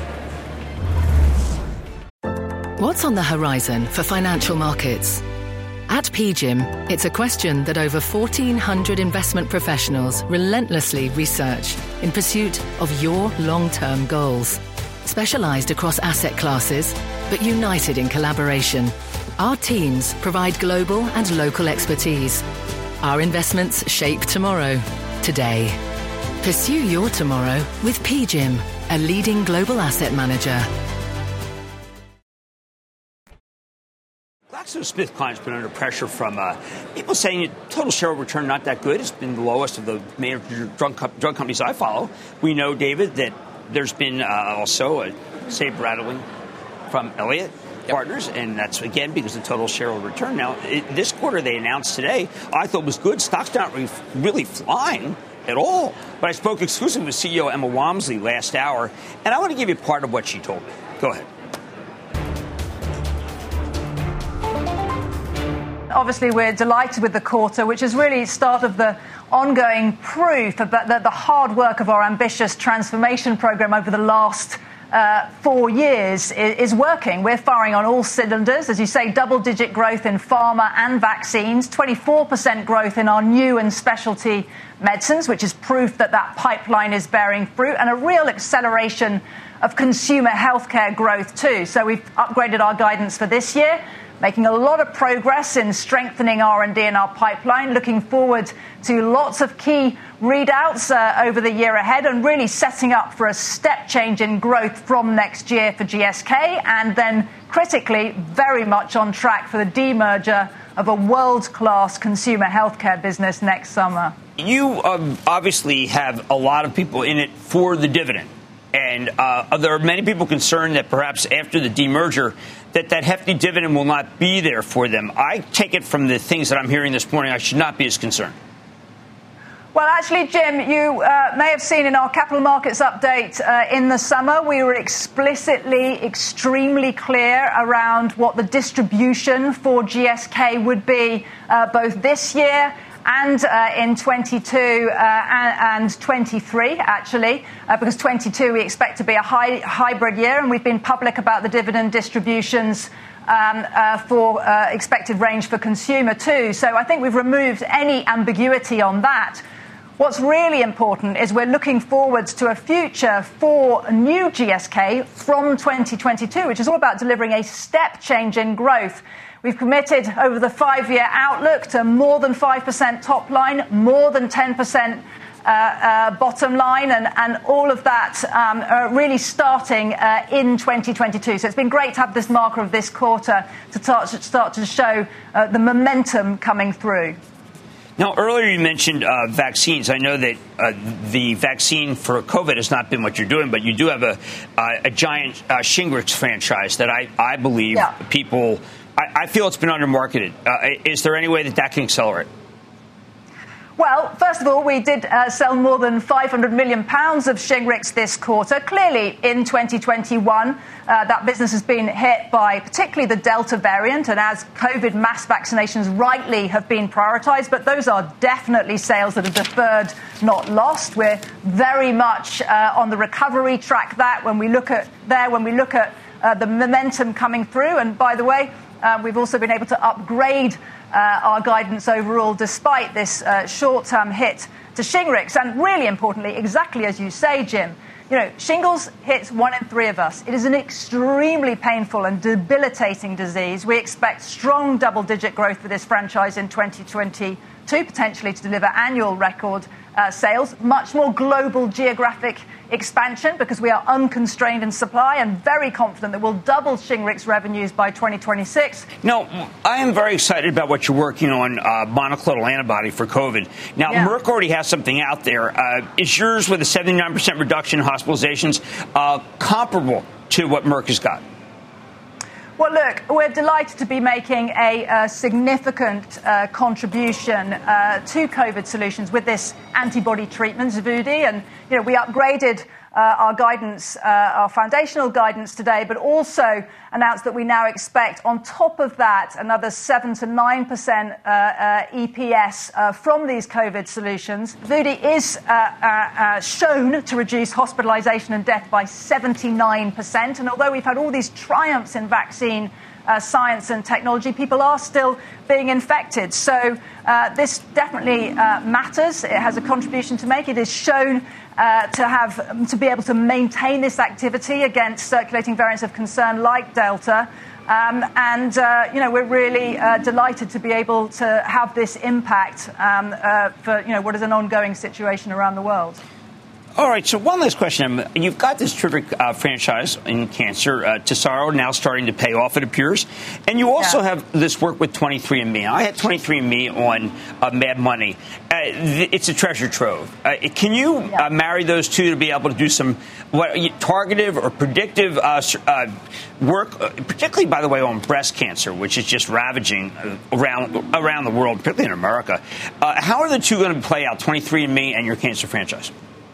What's on the horizon for financial markets? At P G I M, it's a question that over fourteen hundred investment professionals relentlessly research in pursuit of your long-term goals. Specialized across asset classes, but united in collaboration, our teams provide global and local expertise. Our investments shape tomorrow, today. Pursue your tomorrow with P G I M, a leading global asset manager. GlaxoSmithKline's been under pressure from uh, people saying total shareholder return not that good. It's been the lowest of the major drug, co- drug companies I follow. We know, David, that there's been uh, also a saber rattling from Elliott yep. Partners, and that's, again, because of total shareholder return. Now, it, this quarter they announced today, I thought was good. Stock's not really, really flying at all. But I spoke exclusively with C E O Emma Walmsley last hour, and I want to give you part of what she told me. Go ahead. Obviously, we're delighted with the quarter, which is really start of the ongoing proof about the, the hard work of our ambitious transformation program over the last uh, four years is, is working. We're firing on all cylinders. As you say, double-digit growth in pharma and vaccines, twenty-four percent growth in our new and specialty medicines, which is proof that that pipeline is bearing fruit, and a real acceleration of consumer healthcare growth, too. So we've upgraded our guidance for this year, making a lot of progress in strengthening R and D in our pipeline, looking forward to lots of key readouts uh, over the year ahead, and really setting up for a step change in growth from next year for G S K, and then critically very much on track for the demerger of a world-class consumer healthcare business next summer. You um, obviously have a lot of people in it for the dividend. And uh, there are many people concerned that perhaps after the demerger that that hefty dividend will not be there for them. I take it from the things that I'm hearing this morning, I should not be as concerned. Well, actually, Jim, you uh, may have seen in our capital markets update uh, in the summer, we were explicitly extremely clear around what the distribution for G S K would be uh, both this year and uh, in twenty-two uh, and, and twenty-three, actually, uh, because twenty-two we expect to be a high, hybrid year, and we've been public about the dividend distributions um, uh, for uh, expected range for consumer, too. So I think we've removed any ambiguity on that. What's really important is we're looking forward to a future for new G S K from twenty twenty-two, which is all about delivering a step change in growth. We've committed over the five-year outlook to more than five percent top line, more than ten percent uh, uh, bottom line, and, and all of that um, uh, really starting uh, in twenty twenty-two. So it's been great to have this marker of this quarter to start, start to show uh, the momentum coming through. Now, earlier you mentioned uh, vaccines. I know that uh, the vaccine for COVID has not been what you're doing, but you do have a, uh, a giant uh, Shingrix franchise that I, I believe yeah. people... I feel it's been undermarketed. Uh, is there any way that that can accelerate? Well, first of all, we did uh, sell more than five hundred million pounds of Shingrix this quarter. Clearly, in twenty twenty-one, uh, that business has been hit by particularly the Delta variant, and as COVID mass vaccinations rightly have been prioritised, but those are definitely sales that are deferred, not lost. We're very much uh, on the recovery track that when we look at there, when we look at uh, the momentum coming through, and by the way, Uh, we've also been able to upgrade uh, our guidance overall despite this uh, short-term hit to Shingrix. And really importantly, exactly as you say, Jim, you know, shingles hits one in three of us. It is an extremely painful and debilitating disease. We expect strong double-digit growth for this franchise in twenty twenty-two, potentially to deliver annual record uh, sales, much more global geographic expansion because we are unconstrained in supply and very confident that we'll double Shingrix revenues by twenty twenty-six. Now, I am very excited about what you're working on, uh, monoclonal antibody for COVID. Now, yeah. Merck already has something out there. Uh, is yours with a seventy-nine percent reduction in hospitalizations uh, comparable to what Merck has got? Well, look, we're delighted to be making a, a significant uh, contribution uh, to COVID solutions with this antibody treatment, Xevudy. And, you know, we upgraded uh, our guidance, uh, our foundational guidance today, but also announced that we now expect, on top of that, another seven to nine percent uh, uh, E P S uh, from these COVID solutions. Xevudy is uh, uh, uh, shown to reduce hospitalization and death by seventy-nine percent. And although we've had all these triumphs in vaccine Uh, science and technology, people are still being infected. So uh, this definitely uh, matters. It has a contribution to make. It is shown uh, to have um, to be able to maintain this activity against circulating variants of concern like Delta. Um, and, uh, you know, we're really uh, delighted to be able to have this impact um, uh, for, you know, what is an ongoing situation around the world. All right, so one last question. You've got this terrific uh, franchise in cancer, uh, Tesaro, now starting to pay off, it appears. And you also yeah. have this work with twenty-three and me. I had twenty-three and me on uh, Mad Money. Uh, th- it's a treasure trove. Uh, can you yeah. uh, marry those two to be able to do some what, targeted or predictive uh, uh, work, uh, particularly, by the way, on breast cancer, which is just ravaging uh, around around the world, particularly in America. Uh, how are the two going to play out, twenty-three and me and your cancer franchise?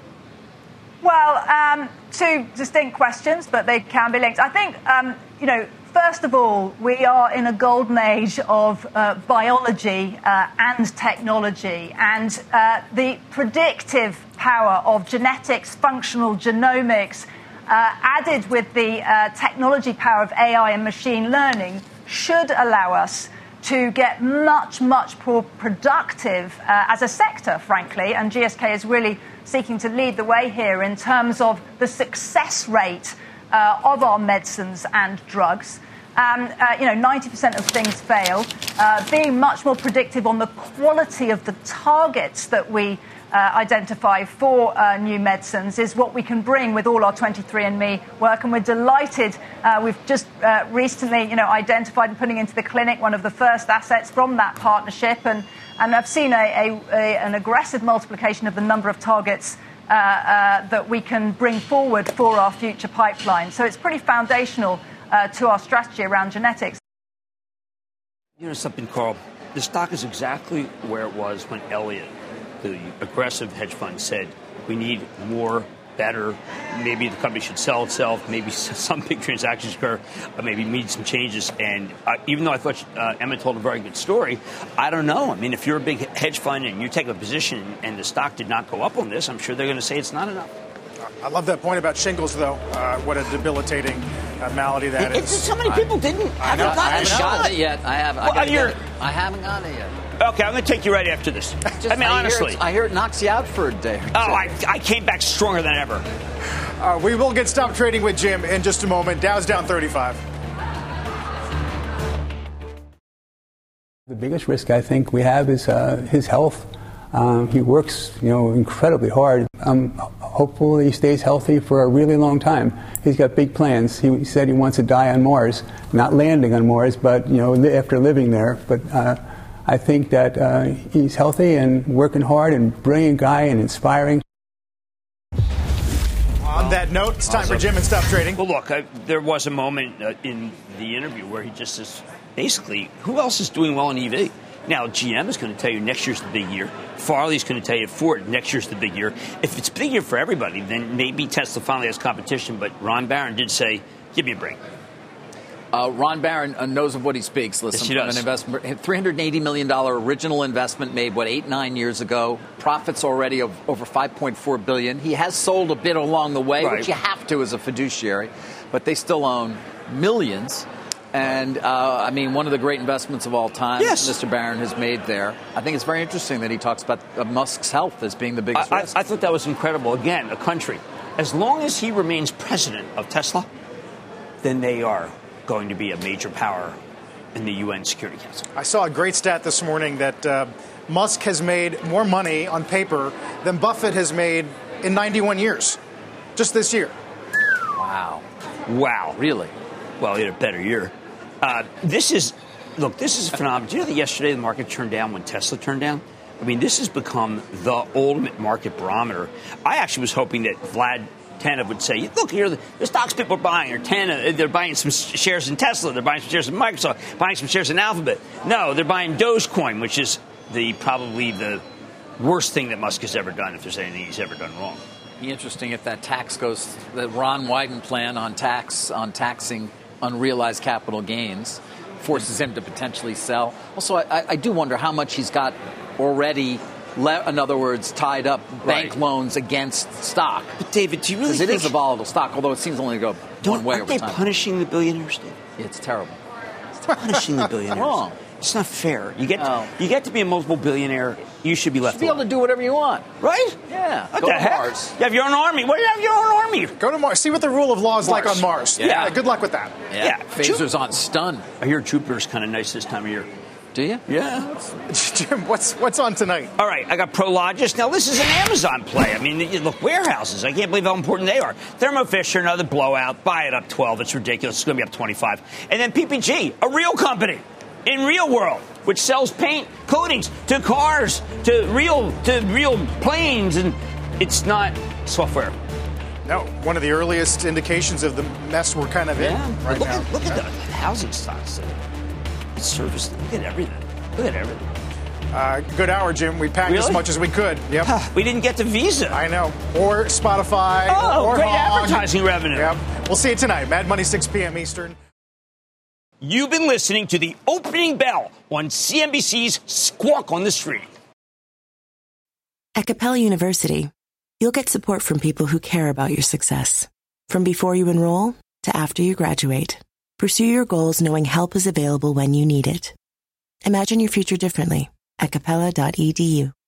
Well, um, two distinct questions, but they can be linked. I think, um, you know, first of all, we are in a golden age of uh, biology uh, and technology, and uh, the predictive power of genetics, functional genomics, uh, added with the uh, technology power of A I and machine learning, should allow us to get much, much more productive uh, as a sector, frankly, and G S K is really seeking to lead the way here in terms of the success rate uh, of our medicines and drugs. Um, uh, you know, ninety percent of things fail. Uh, being much more predictive on the quality of the targets that we uh, identify for uh, new medicines is what we can bring with all our twenty-three and me work. And we're delighted. Uh, we've just uh, recently, you know, identified and putting into the clinic one of the first assets from that partnership. And And I've seen a, a, a, an aggressive multiplication of the number of targets uh, uh, that we can bring forward for our future pipeline. So it's pretty foundational uh, to our strategy around genetics. You know something, Carl? The stock is exactly where it was when Elliott, the aggressive hedge fund, said we need more, better. Maybe the company should sell itself. Maybe some big transactions occur. Maybe need some changes. And uh, even though I thought uh, Emma told a very good story, I don't know. I mean, if you're a big hedge fund and you take a position and the stock did not go up on this, I'm sure they're going to say it's not enough. I love that point about shingles, though. Uh, what a debilitating uh, malady that it, is. So many people I, didn't. I haven't gotten I haven't gotten it yet. I haven't. Well, I, it. I haven't gotten it yet. Okay, I'm going to take you right after this. Just, I mean, I honestly. Hear I hear it knocks you out for a day. Oh, I, I came back stronger than ever. Uh, we will get Stop Trading with Jim in just a moment. Dow's down thirty-five. The biggest risk I think we have is uh, his health. Um, he works, you know, incredibly hard. I'm hopeful he stays healthy for a really long time. He's got big plans. He said he wants to die on Mars, not landing on Mars, but, you know, after living there. But uh, I think that uh, he's healthy and working hard and brilliant guy and inspiring. On that note, it's time awesome. for Jim and Stop Trading. Well, look, I, there was a moment uh, in the interview where he just says, basically, who else is doing well in E V? Now, G M is going to tell you next year's the big year. Farley's going to tell you Ford next year's the big year. If it's big year for everybody, then maybe Tesla finally has competition. But Ron Barron did say, give me a break. Uh, Ron Barron uh, knows of what he speaks. Listen, yes, he from does. An investment, three hundred eighty million dollars original investment made, what, eight, nine years ago. Profits already of over five point four billion dollars. He has sold a bit along the way, right. which you have to as a fiduciary. But they still own millions. And, uh, I mean, one of the great investments of all time yes. Mister Barron has made there. I think it's very interesting that he talks about uh, Musk's health as being the biggest I, risk. I, I thought that was incredible. Again, a country. As long as he remains president of Tesla, then they are going to be a major power in the U N Security Council. I saw a great stat this morning that uh, Musk has made more money on paper than Buffett has made in ninety-one years, just this year. Wow. Wow. Really? Well, he had a better year. Uh, this is, look, this is phenomenal. Do you know that yesterday the market turned down when Tesla turned down? I mean, this has become the ultimate market barometer. I actually was hoping that Vlad Tenev would say, look, here, the, the stocks people are buying are Tenev. They're buying some shares in Tesla. They're buying some shares in Microsoft, buying some shares in Alphabet. No, they're buying Dogecoin, which is the probably the worst thing that Musk has ever done, if there's anything he's ever done wrong. Be interesting if that tax goes, the Ron Wyden plan on tax, on taxing unrealized capital gains forces him to potentially sell. Also, I, I do wonder how much he's got already, le- in other words, tied up bank right. loans against stock. But David, do you really think... Because it is a volatile stock, although it seems only to go one way over time. Aren't they punishing the billionaires, David? It's terrible. It's punishing the billionaires. Wrong. It's not fair. You get no. to, you get to be a multiple billionaire. You should be left. You should be able to do whatever you want, right? Yeah. What Go the to heck? Mars. You have your own army. What do you have your own army? Go to Mars. See what the rule of law is Mars. like on Mars. Yeah. yeah. Good luck with that. Yeah. yeah. Phasers on stun. I hear Jupiter's kind of nice this time of year. Do you? Yeah. Jim, what's what's on tonight? All right, I got Prologis. Now, this is an Amazon play. I mean, look, warehouses. I can't believe how important they are. Thermo Fisher, another blowout. Buy it up twelve. It's ridiculous. It's going to be up twenty-five. And then P P G, a real company in real world, which sells paint coatings to cars, to real to real planes, and it's not software. No, one of the earliest indications of the mess we're kind of yeah. in right look now. At, look yeah. at the housing stocks. It's service. Look at everything. Look at everything. Uh, good hour, Jim. We packed really? as much as we could. Yep. We didn't get to Visa. I know. Or Spotify. Oh, or great Hog. advertising revenue. Yep. We'll see you tonight. Mad Money, six p.m. Eastern. You've been listening to the opening bell on C N B C's Squawk on the Street. At Capella University, you'll get support from people who care about your success. From before you enroll to after you graduate, pursue your goals knowing help is available when you need it. Imagine your future differently at capella dot e d u.